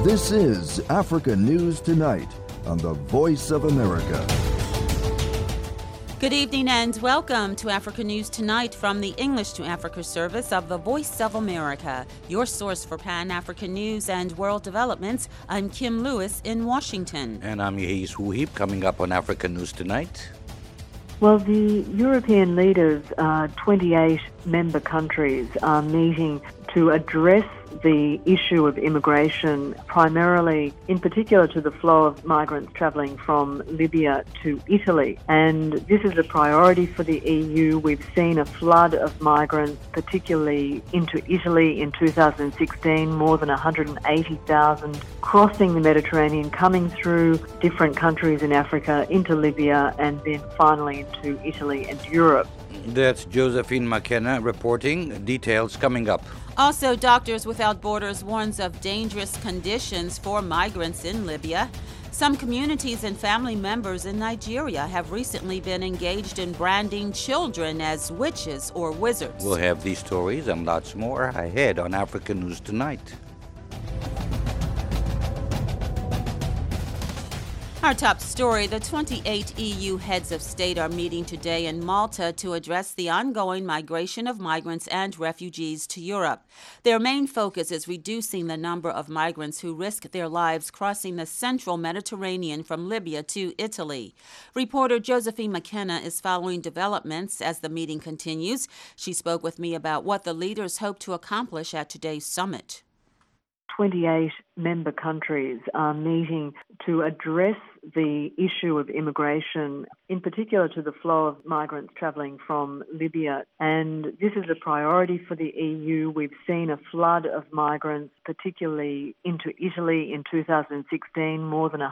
This is Africa News Tonight on the Voice of America. Good evening and welcome to Africa News Tonight from the English to Africa service of the Voice of America, your source for Pan-African news and world developments. I'm Kim Lewis in Washington. And I'm Yehis Wuhib. Coming up on Africa News Tonight. Well, the European leaders, 28 member countries, are meeting to address the issue of immigration, primarily, in particular, to the flow of migrants travelling from Libya to Italy. And this is a priority for the EU. We've seen a flood of migrants, particularly into Italy in 2016, more than 180,000 crossing the Mediterranean, coming through different countries in Africa into Libya, and then finally into Italy and Europe. That's Josephine McKenna reporting. Details coming up. Also, Doctors Without Borders warns of dangerous conditions for migrants in Libya. Some communities and family members in Nigeria have recently been engaged in branding children as witches or wizards. We'll have these stories and lots more ahead on Africa News Tonight. Our top story, the 28 EU heads of state are meeting today in Malta to address the ongoing migration of migrants and refugees to Europe. Their main focus is reducing the number of migrants who risk their lives crossing the central Mediterranean from Libya to Italy. Reporter Josephine McKenna is following developments as the meeting continues. She spoke with me about what the leaders hope to accomplish at today's summit. 28 member countries are meeting to address the issue of immigration, in particular to the flow of migrants travelling from Libya. And this is a priority for the EU. We've seen a flood of migrants, particularly into Italy in 2016, more than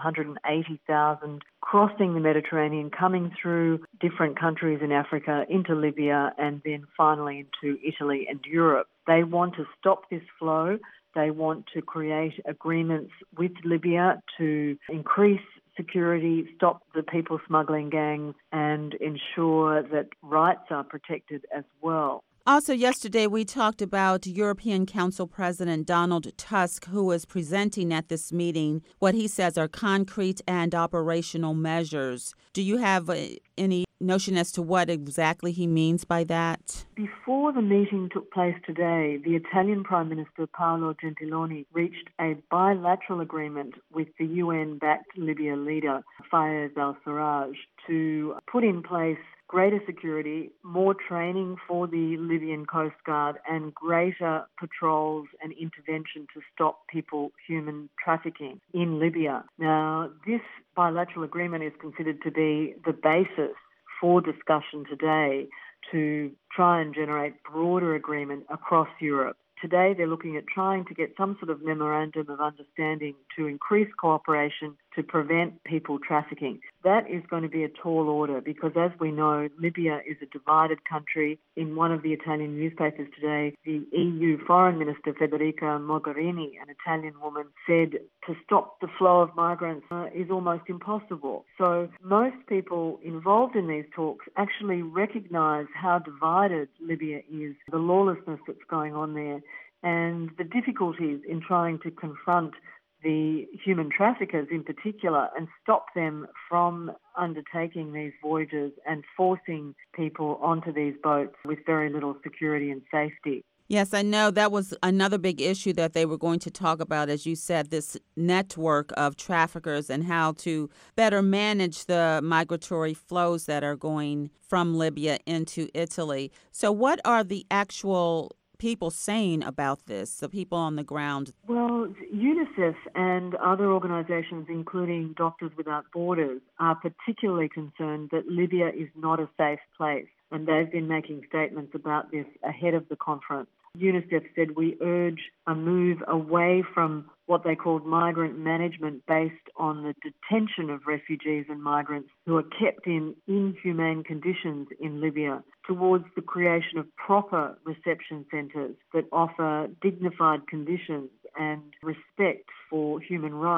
180,000 crossing the Mediterranean, coming through different countries in Africa into Libya, and then finally into Italy and Europe. They want to stop this flow. They want to create agreements with Libya to increase security, stop the people smuggling gangs, and ensure that rights are protected as well. Also, yesterday we talked about European Council President Donald Tusk, who is presenting at this meeting what he says are concrete and operational measures. Do you have any notion as to what exactly he means by that? Before the meeting took place today, the Italian Prime Minister Paolo Gentiloni reached a bilateral agreement with the UN-backed Libya leader Fayez al-Sarraj to put in place greater security, more training for the Libyan Coast Guard, and greater patrols and intervention to stop human trafficking in Libya. Now, this bilateral agreement is considered to be the basis for discussion today to try and generate broader agreement across Europe. Today, they're looking at trying to get some sort of memorandum of understanding to increase cooperation to prevent people trafficking. That is going to be a tall order because, as we know, Libya is a divided country. In one of the Italian newspapers today, the EU Foreign Minister Federica Mogherini, an Italian woman, said to stop the flow of migrants is almost impossible. So most people involved in these talks actually recognise how divided Libya is, the lawlessness that's going on there, and the difficulties in trying to confront the human traffickers in particular and stop them from undertaking these voyages and forcing people onto these boats with very little security and safety. Yes, I know that was another big issue that they were going to talk about, as you said, this network of traffickers and how to better manage the migratory flows that are going from Libya into Italy. So what are the actual people saying about this, the people on the ground? Well, UNICEF and other organisations, including Doctors Without Borders, are particularly concerned that Libya is not a safe place, and they've been making statements about this ahead of the conference. UNICEF said, we urge a move away from what they called migrant management based on the detention of refugees and migrants who are kept in inhumane conditions in Libya towards the creation of proper reception centres that offer dignified conditions and respect for human rights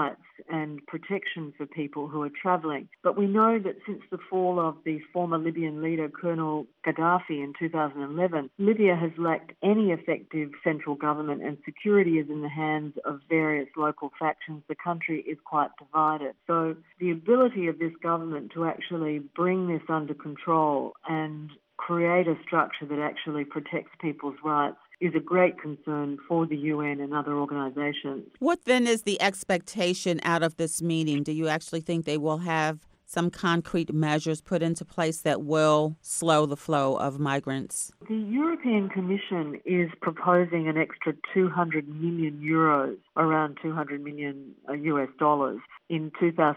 and protection for people who are travelling. But we know that since the fall of the former Libyan leader, Colonel Gaddafi, in 2011, Libya has lacked any effective central government and security is in the hands of various local factions. The country is quite divided. So the ability of this government to actually bring this under control and create a structure that actually protects people's rights is a great concern for the UN and other organisations. What then is the expectation out of this meeting? Do you actually think they will have some concrete measures put into place that will slow the flow of migrants? The European Commission is proposing an extra 200 million euros, around 200 million US dollars, in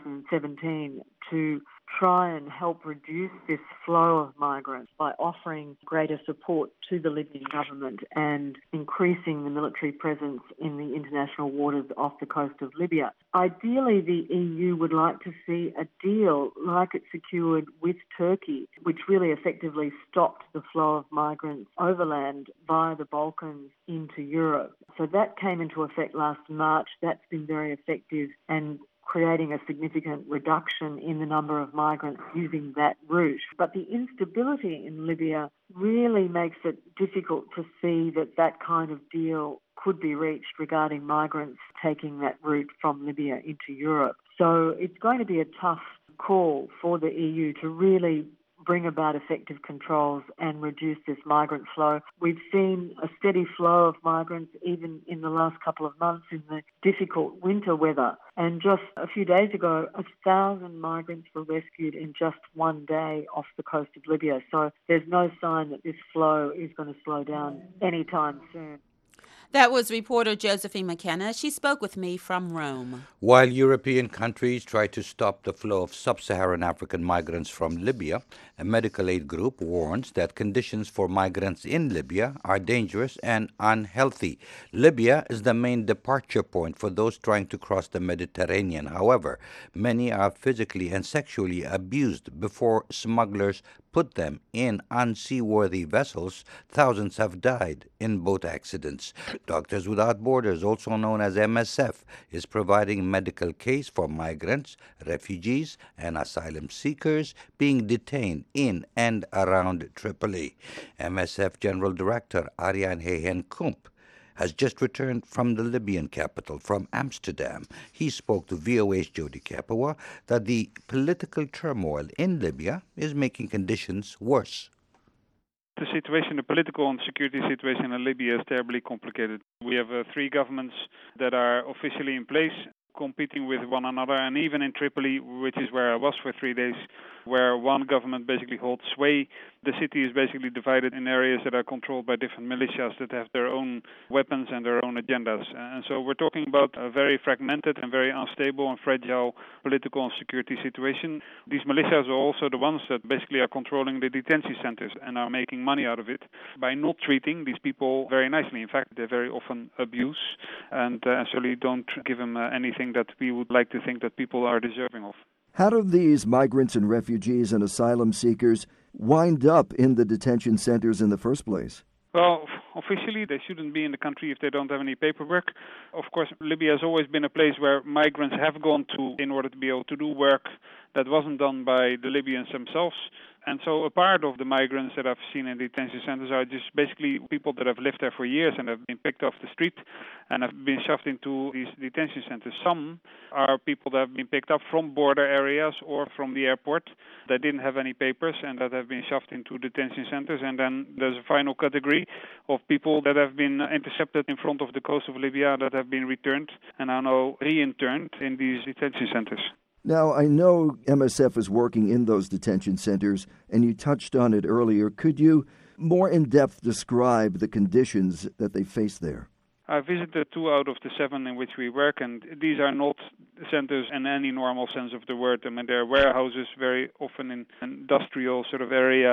2017 to try and help reduce this flow of migrants by offering greater support to the Libyan government and increasing the military presence in the international waters off the coast of Libya. Ideally, the EU would like to see a deal like it secured with Turkey, which really effectively stopped the flow of migrants overland via the Balkans into Europe. So that came into effect last March. That's been very effective and creating a significant reduction in the number of migrants using that route. But the instability in Libya really makes it difficult to see that that kind of deal could be reached regarding migrants taking that route from Libya into Europe. So it's going to be a tough call for the EU to really bring about effective controls and reduce this migrant flow. We've seen a steady flow of migrants even in the last couple of months in the difficult winter weather. And just a few days ago, 1,000 migrants were rescued in just one day off the coast of Libya. So there's no sign that this flow is going to slow down anytime soon. That was reporter Josephine McKenna. She spoke with me from Rome. While European countries try to stop the flow of sub-Saharan African migrants from Libya, a medical aid group warns that conditions for migrants in Libya are dangerous and unhealthy. Libya is the main departure point for those trying to cross the Mediterranean. However, many are physically and sexually abused before smugglers put them in unseaworthy vessels. Thousands have died in boat accidents. Doctors Without Borders, also known as MSF, is providing medical case for migrants, refugees, and asylum seekers being detained in and around Tripoli. MSF General Director Arjan Heijnen-Kump has just returned from the Libyan capital, from Amsterdam. He spoke to VOA's Jody Kapawa that the political turmoil in Libya is making conditions worse. The situation, the political and security situation in Libya is terribly complicated. We have three governments that are officially in place, competing with one another, and even in Tripoli, which is where I was for 3 days, where one government basically holds sway. The city is basically divided in areas that are controlled by different militias that have their own weapons and their own agendas. And so we're talking about a very fragmented and very unstable and fragile political and security situation. These militias are also the ones that basically are controlling the detention centers and are making money out of it by not treating these people very nicely. In fact, they very often abuse and certainly don't give them anything that we would like to think that people are deserving of. How do these migrants and refugees and asylum seekers wind up in the detention centers in the first place? Well, officially, they shouldn't be in the country if they don't have any paperwork. Of course, Libya has always been a place where migrants have gone to in order to be able to do work that wasn't done by the Libyans themselves. And so a part of the migrants that I've seen in detention centers are just basically people that have lived there for years and have been picked off the street and have been shoved into these detention centers. Some are people that have been picked up from border areas or from the airport that didn't have any papers and that have been shoved into detention centers. And then there's a final category of people that have been intercepted in front of the coast of Libya that have been returned and are now re-interned in these detention centers. Now, I know MSF is working in those detention centers, and you touched on it earlier. Could you more in-depth describe the conditions that they face there? I visited 2 out of the 7 in which we work, and these are not centers in any normal sense of the word. I mean, they're warehouses, very often in industrial sort of area.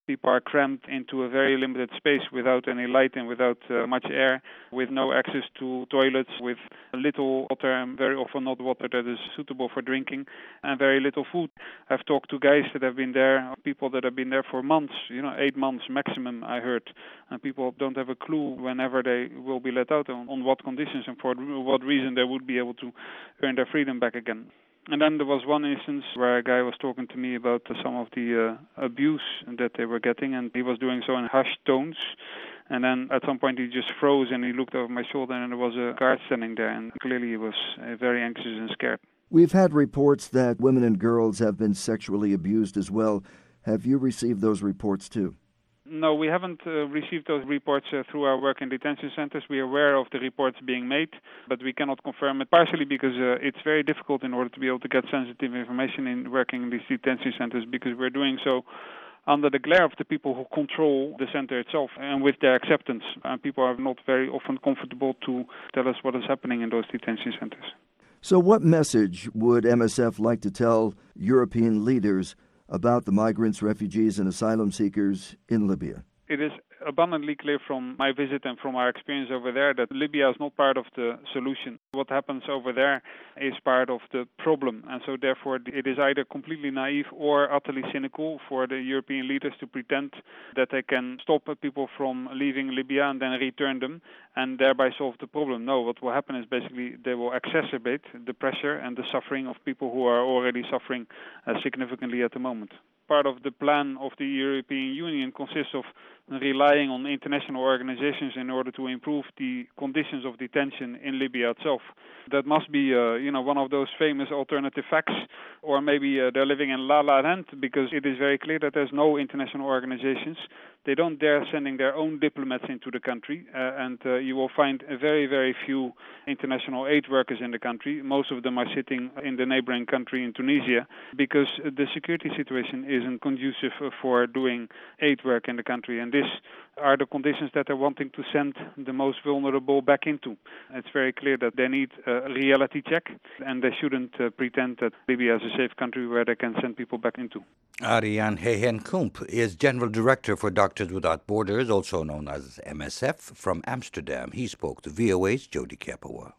People are crammed into a very limited space without any light and without much air, with no access to toilets, with little water and very often not water that is suitable for drinking, and very little food. I've talked to guys that have been there, people that have been there for months, 8 months maximum, I heard, and people don't have a clue whenever they will be let out, on what conditions and for what reason they would be able to earn their freedom back again. And then there was one instance where a guy was talking to me about some of the abuse that they were getting, and he was doing so in hushed tones. And then at some point he just froze and he looked over my shoulder, and there was a guard standing there, and clearly he was very anxious and scared. We've had reports that women and girls have been sexually abused as well. Have you received those reports too? No, we haven't received those reports through our work in detention centers. We are aware of the reports being made, but we cannot confirm it, partially because it's very difficult in order to be able to get sensitive information in working in these detention centers, because we're doing so under the glare of the people who control the center itself and with their acceptance. And people are not very often comfortable to tell us what is happening in those detention centers. So what message would MSF like to tell European leaders about the migrants, refugees, and asylum seekers in Libya? It is abundantly clear from my visit and from our experience over there that Libya is not part of the solution. What happens over there is part of the problem, and so therefore it is either completely naive or utterly cynical for the European leaders to pretend that they can stop people from leaving Libya and then return them and thereby solve the problem. No, what will happen is basically they will exacerbate the pressure and the suffering of people who are already suffering significantly at the moment. Part of the plan of the European Union consists of relying on international organizations in order to improve the conditions of detention in Libya itself. That must be, one of those famous alternative facts, or maybe they're living in La La Land, because it is very clear that there's no international organizations. They don't dare sending their own diplomats into the country, and you will find very, very few international aid workers in the country. Most of them are sitting in the neighboring country in Tunisia, because the security situation isn't conducive for doing aid work in the country, and these are the conditions that they're wanting to send the most vulnerable back into. It's very clear that they need a reality check, and they shouldn't pretend that Libya is a safe country where they can send people back into. Arjan Heijnen-Kump is General Director for Doctors Without Borders, also known as MSF, from Amsterdam. He spoke to VOA's Jody Kapoor.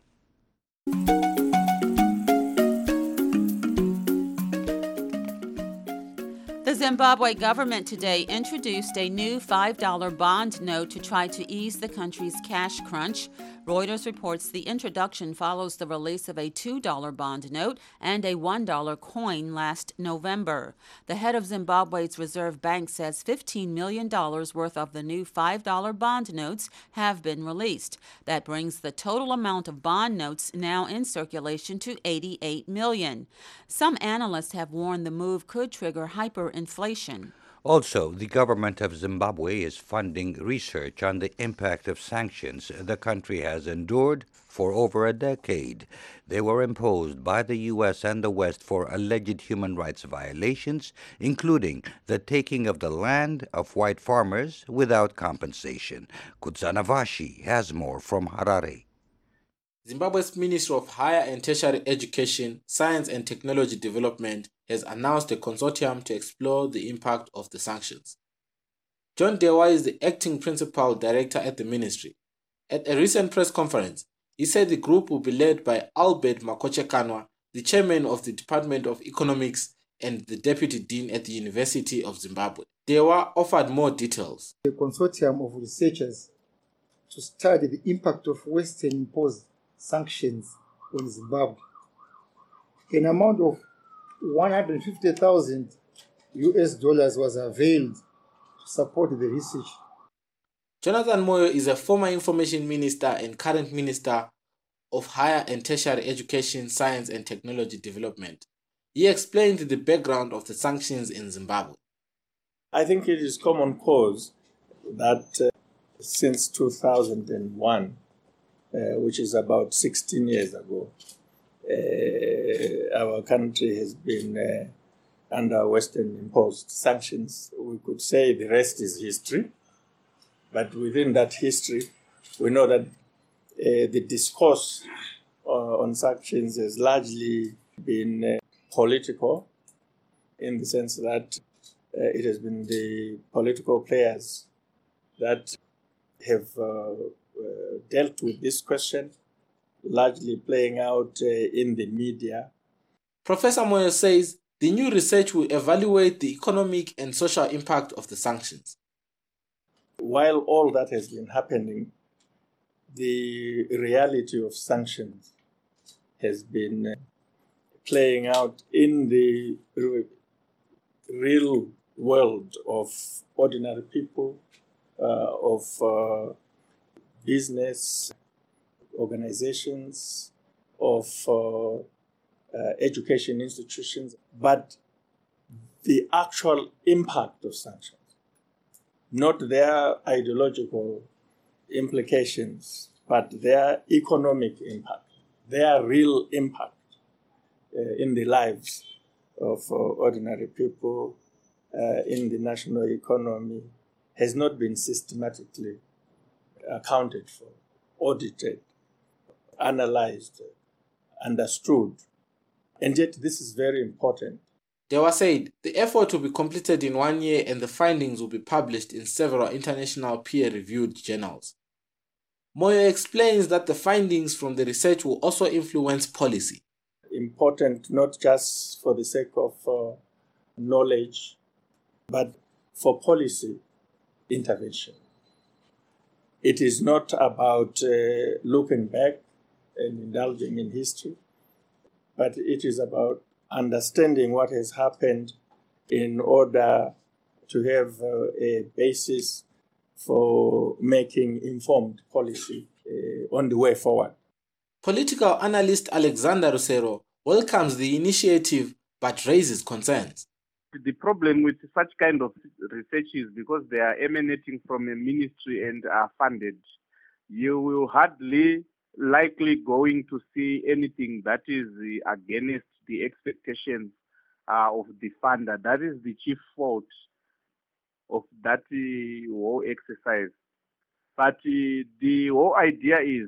The Zimbabwe government today introduced a new $5 bond note to try to ease the country's cash crunch. Reuters reports the introduction follows the release of a $2 bond note and a $1 coin last November. The head of Zimbabwe's Reserve Bank says $15 million worth of the new $5 bond notes have been released. That brings the total amount of bond notes now in circulation to 88 million. Some analysts have warned the move could trigger hyperinflation. Also, the government of Zimbabwe is funding research on the impact of sanctions the country has endured for over a decade. They were imposed by the U.S. and the West for alleged human rights violations, including the taking of the land of white farmers without compensation. Kudzana Vashi has more from Harare. Zimbabwe's Ministry of Higher and Tertiary Education, Science and Technology Development has announced a consortium to explore the impact of the sanctions. John Dewa is the acting principal director at the ministry. At a recent press conference, he said the group will be led by Albert Makoche-Kanwa, the chairman of the Department of Economics and the deputy dean at the University of Zimbabwe. Dewa offered more details. A consortium of researchers to study the impact of Western-imposed sanctions on Zimbabwe. An amount of $150,000 was availed to support the research. Jonathan Moyo is a former information minister and current minister of Higher and Tertiary Education, Science and Technology Development. He explained the background of the sanctions in Zimbabwe. I think it is common cause that since 2001, which is about 16 years ago, our country has been under Western-imposed sanctions. We could say the rest is history, but within that history, we know that the discourse on sanctions has largely been political, in the sense that it has been the political players that have dealt with this question, largely playing out in the media. Professor Moyo says the new research will evaluate the economic and social impact of the sanctions. While all that has been happening, the reality of sanctions has been playing out in the real world of ordinary people, of business organizations, of education institutions, but the actual impact of sanctions, not their ideological implications, but their economic impact, their real impact in the lives of ordinary people, in the national economy, has not been systematically accounted for, audited, analyzed, understood. And yet this is very important. Dewa said the effort will be completed in 1 year and the findings will be published in several international peer-reviewed journals. Moyo explains that the findings from the research will also influence policy. Important not just for the sake of knowledge, but for policy intervention. It is not about looking back and indulging in history, but it is about understanding what has happened in order to have a basis for making informed policy on the way forward. Political analyst Alexander Rusero welcomes the initiative but raises concerns. The problem with such kind of research is because they are emanating from a ministry and are funded. You will hardly likely going to see anything that is against the expectations of the funder. That is the chief fault of that whole exercise. But the whole idea is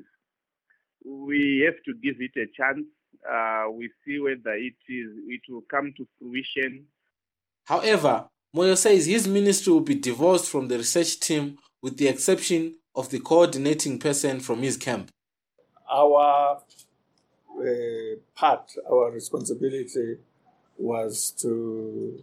we have to give it a chance. We see whether it will come to fruition. However, Moyo says his ministry will be divorced from the research team with the exception of the coordinating person from his camp. Our part, our responsibility was to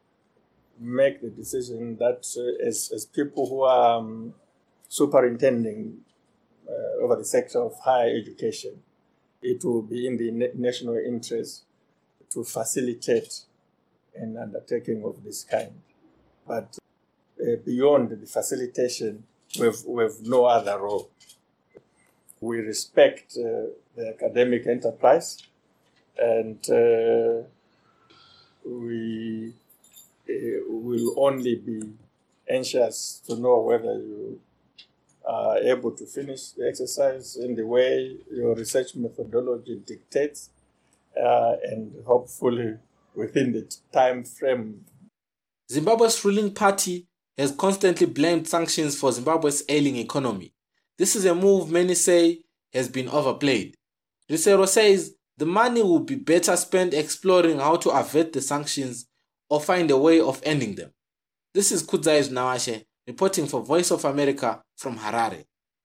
make the decision that as people who are superintending over the sector of higher education, it will be in the national interest to facilitate an undertaking of this kind. But beyond the facilitation, we have no other role. We respect the academic enterprise, and we will only be anxious to know whether you are able to finish the exercise in the way your research methodology dictates, and hopefully within the time frame. Zimbabwe's ruling party has constantly blamed sanctions for Zimbabwe's ailing economy. This is a move many say has been overplayed. Risero says the money will be better spent exploring how to avert the sanctions or find a way of ending them. This is Kudzai Nawashe reporting for Voice of America from Harare.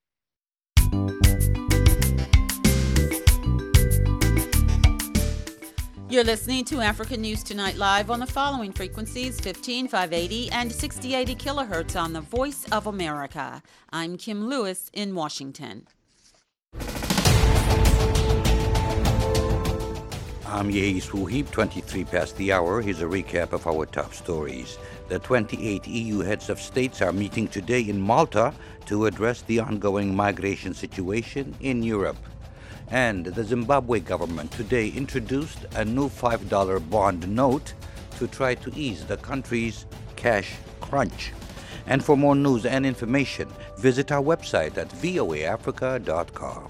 You're listening to African News Tonight live on the following frequencies: 15580 and 6080 kilohertz on the Voice of America. I'm Kim Lewis in Washington. I'm Yehi Suhib, 23 past the hour. Here's a recap of our top stories. The 28 EU heads of states are meeting today in Malta to address the ongoing migration situation in Europe. And the Zimbabwe government today introduced a new $5 bond note to try to ease the country's cash crunch. And for more news and information, visit our website at voaafrica.com.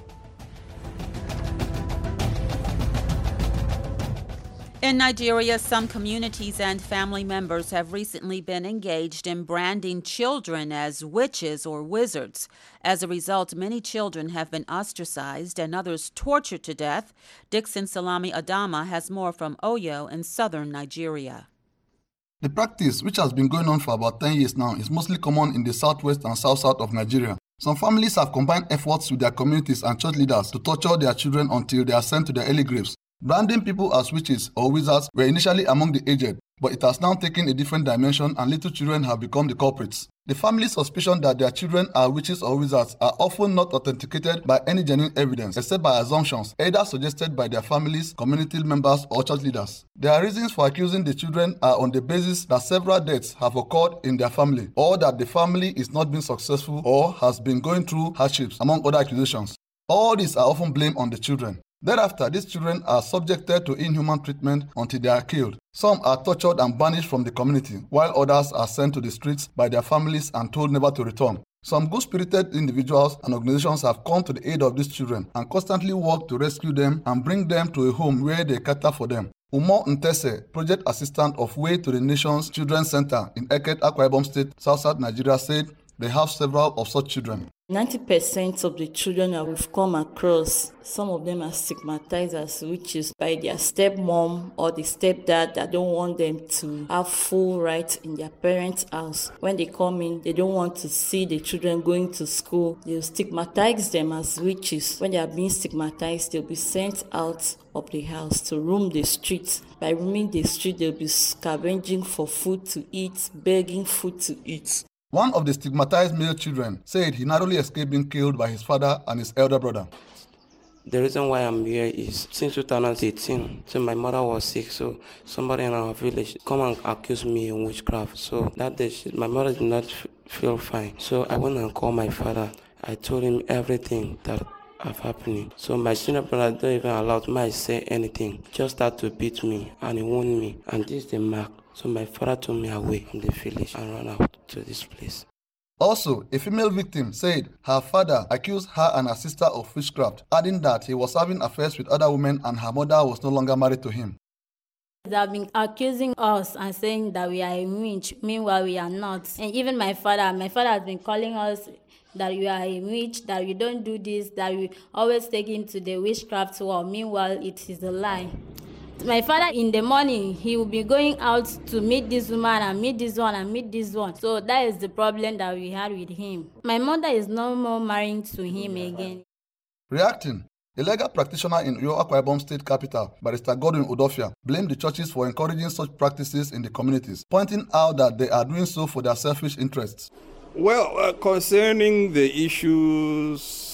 In Nigeria, some communities and family members have recently been engaged in branding children as witches or wizards. As a result, many children have been ostracized and others tortured to death. Dixon Salami Adama has more from Oyo in southern Nigeria. The practice, which has been going on for about 10 years now, is mostly common in the southwest and south-south of Nigeria. Some families have combined efforts with their communities and church leaders to torture their children until they are sent to their early graves. Branding people as witches or wizards were initially among the aged, but it has now taken a different dimension and little children have become the culprits. The family's suspicion that their children are witches or wizards are often not authenticated by any genuine evidence except by assumptions, either suggested by their families, community members, or church leaders. Their reasons for accusing the children are on the basis that several deaths have occurred in their family, or that the family is not being successful or has been going through hardships, among other accusations. All these are often blamed on the children. Thereafter, these children are subjected to inhuman treatment until they are killed. Some are tortured and banished from the community, while others are sent to the streets by their families and told never to return. Some good-spirited individuals and organizations have come to the aid of these children and constantly work to rescue them and bring them to a home where they cater for them. Umo Ntese, project assistant of Way to the Nations Children's Center in Eket, Akwa Ibom State, South Nigeria, said they have several of such children. 90% of the children that we've come across, some of them are stigmatized as witches by their stepmom or the stepdad that don't want them to have full rights in their parents' house. When they come in, they don't want to see the children going to school. They'll stigmatize them as witches. When they are being stigmatized, they'll be sent out of the house to roam the streets. By roaming the street, they'll be scavenging for food to eat, begging food to eat. One of the stigmatized male children said he narrowly escaped being killed by his father and his elder brother. The reason why I'm here is since 2018, so my mother was sick, so somebody in our village come and accuse me of witchcraft. So that day, my mother did not feel fine. So I went and called my father. I told him everything that have happening. So my senior brother don't even allow me to say anything. Just start to beat me and he wound me. And this is the mark. So my father took me away from the village and ran out to this place. Also, a female victim said her father accused her and her sister of witchcraft, adding that he was having affairs with other women and her mother was no longer married to him. They have been accusing us and saying that we are a witch, meanwhile we are not. And even my father has been calling us that we are a witch, that we don't do this, that we always take him to the witchcraft war, meanwhile it is a lie. My father, in the morning, he will be going out to meet this woman and meet this one and meet this one. So that is the problem that we had with him. My mother is no more marrying to him again. Reacting, a legal practitioner in Uyo Akwa Ibom State Capital, Barrister Godwin Udofia, blamed the churches for encouraging such practices in the communities, pointing out that they are doing so for their selfish interests. Well, concerning the issues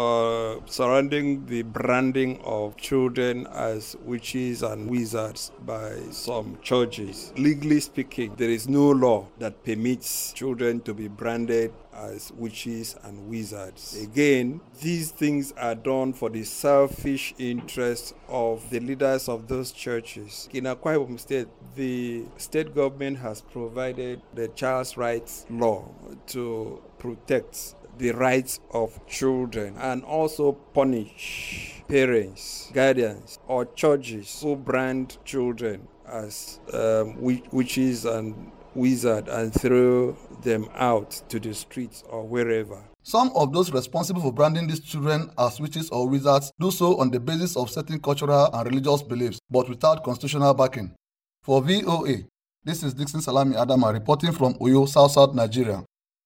surrounding the branding of children as witches and wizards by some churches, legally speaking, there is no law that permits children to be branded as witches and wizards. Again, these things are done for the selfish interests of the leaders of those churches. In Akwa Ibom State, the state government has provided the Child's Rights Law to protect the rights of children and also punish parents, guardians, or churches who brand children as witches and wizards and throw them out to the streets or wherever. Some of those responsible for branding these children as witches or wizards do so on the basis of certain cultural and religious beliefs, but without constitutional backing. For VOA, this is Dixon Salami Adama reporting from Uyo, South Nigeria.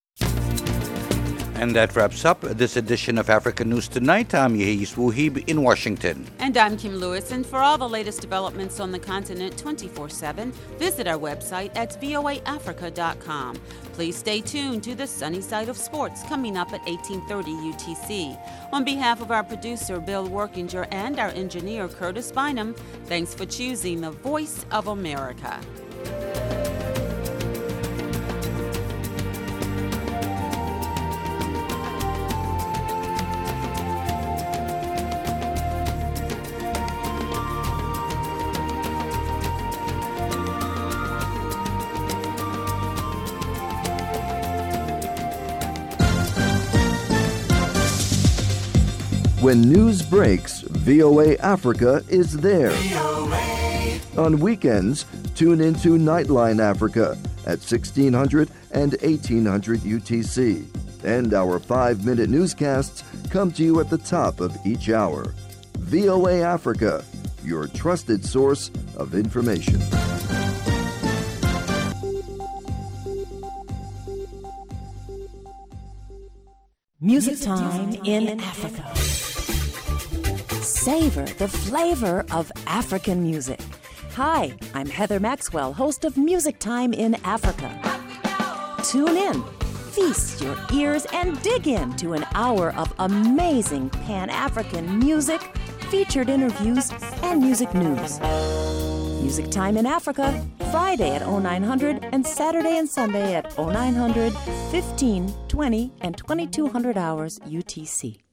And that wraps up this edition of Africa News Tonight. I'm Yehis Wuhib in Washington. And I'm Kim Lewis. And for all the latest developments on the continent 24/7, visit our website at voaafrica.com. Please stay tuned to the Sunny Side of Sports coming up at 18:30 UTC. On behalf of our producer, Bill Workinger, and our engineer, Curtis Bynum, thanks for choosing the Voice of America. When news breaks, VOA Africa is there. On weekends, tune into Nightline Africa at 1600 and 1800 UTC. And our 5-minute newscasts come to you at the top of each hour. VOA Africa, your trusted source of information. Music Time in Africa. Savor the flavor of African music. Hi, I'm Heather Maxwell, host of Music Time in Africa. Tune in, feast your ears, and dig into an hour of amazing Pan-African music, featured interviews, and music news. Music Time in Africa, Friday at 0900 and Saturday and Sunday at 0900, 15, 20, and 2200 hours UTC.